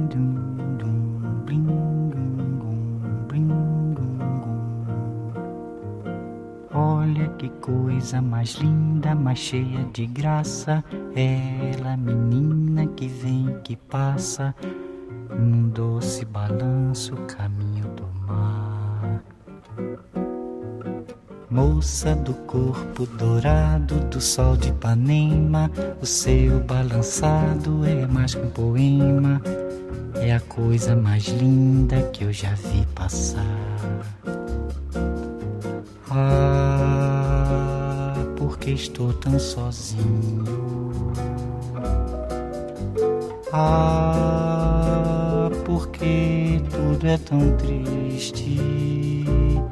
Olha que coisa mais linda, mais cheia de graça. Ela, menina que vem, que passa, num doce balanço, caminho do mar. Moça do corpo dourado do sol de Ipanema, o seu balançado é mais que um poema. É a coisa mais linda que eu já vi passar. Ah, porque estou tão sozinho. Ah, porque tudo é tão triste.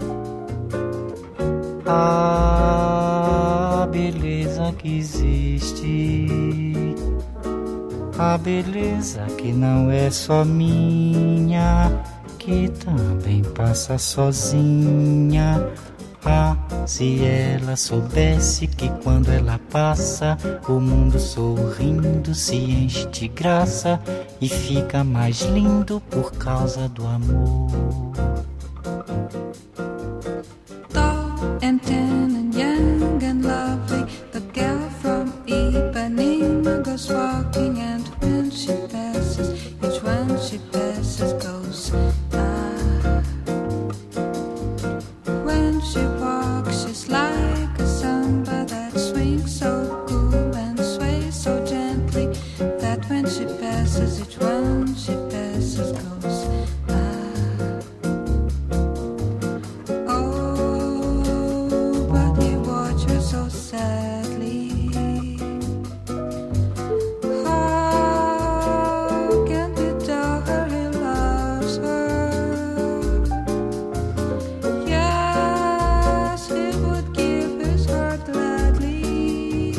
Ah, beleza que existe. A beleza que não é só minha, que também passa sozinha. Ah, se ela soubesse que quando ela passa, o mundo sorrindo se enche de graça e fica mais lindo por causa do amor. Tall and tan and young and lovely, the girl from Ipanema goes walking, and when she passes, each one she passes goes ah. When she walks, she's like a samba that swings so cool and sways so gently, that when she passes, each one she passes goes ah. Oh, but he watch her so sadly. How can he tell her he loves her? Yes, he would give his heart gladly.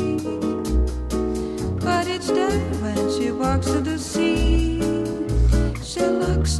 But each day when she walks to the sea, she looks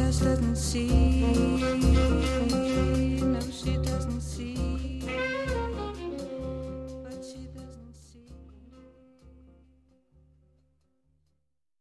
just didn't see.